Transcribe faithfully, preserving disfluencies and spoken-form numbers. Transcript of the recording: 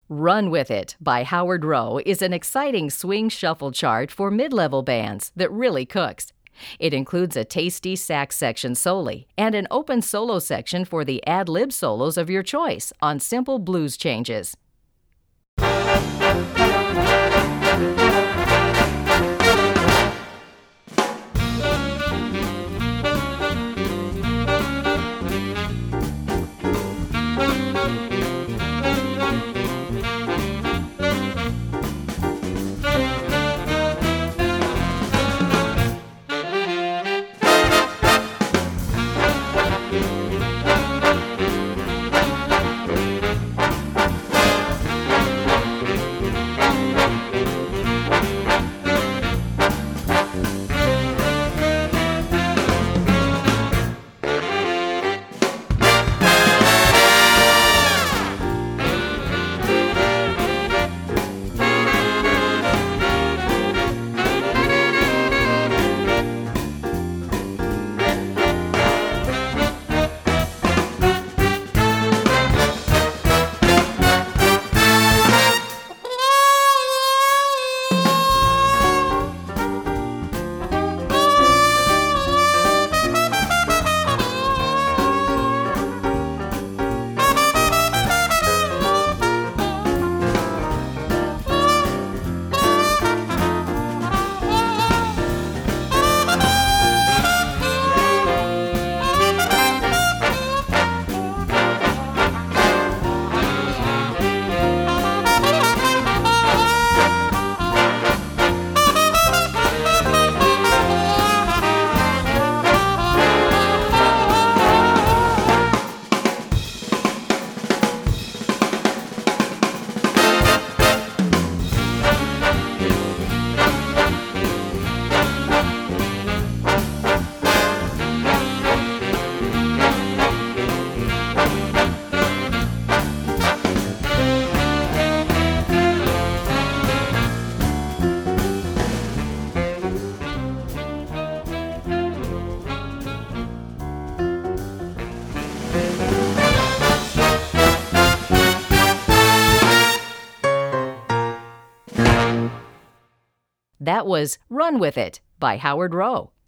Run With It by Howard Rowe is an exciting swing shuffle chart for mid-level bands that really cooks. It includes a tasty sax section solely and an open solo section for the ad-lib solos of your choice on simple blues changes. That was Run With It by Howard Rowe.